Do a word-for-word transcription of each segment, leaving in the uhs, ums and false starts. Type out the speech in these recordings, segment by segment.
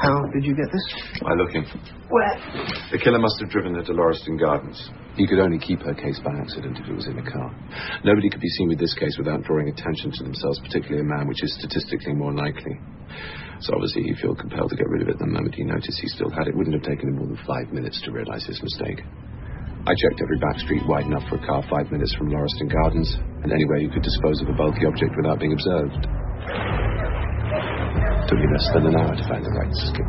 How did you get this? By looking. Where? The killer must have driven her to Lauriston Gardens. He could only keep her case by accident if it was in a car. Nobody could be seen with this case without drawing attention to themselves, particularly a man, which is statistically more likely. So obviously he felt compelled to get rid of it the moment he noticed he still had it. Wouldn't have taken him more than five minutes to realise his mistake. I checked every back street wide enough for a car five minutes from Lauriston Gardens, and anywhere you could dispose of a bulky object without being observed. Took me less than an hour to find the right skip.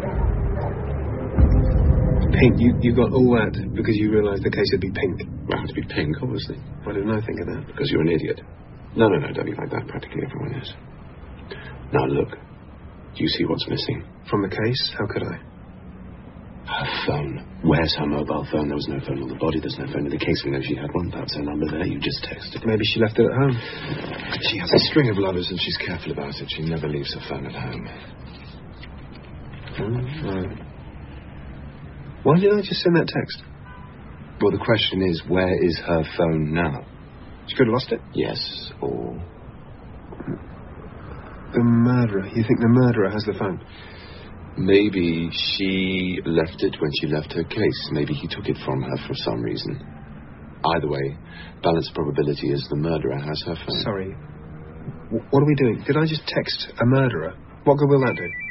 Pink, you, you got all that because you realised the case would be pink. Well, it had to be pink, obviously. Why didn't I think of that? Because you're an idiot. No, no, no, don't be like that. Practically everyone is. Now look. Do you see what's missing? From the case? How could I? Her phone. Where's her mobile phone? There was no phone on the body. There's no phone in the case. We know she had one. That's her number there. You just texted. Maybe she left it at home. She has a string of lovers and she's careful about it. She never leaves her phone at home. Oh, right. Why did I just send that text? Well, the question is, where is her phone now? She could have lost it? Yes, or... The murderer. You think the murderer has the phone? Maybe she left it when she left her case. Maybe he took it from her for some reason. Either way, balanced probability is the murderer has her phone. Sorry. W- what are we doing? Did I just text a murderer? What good will that do?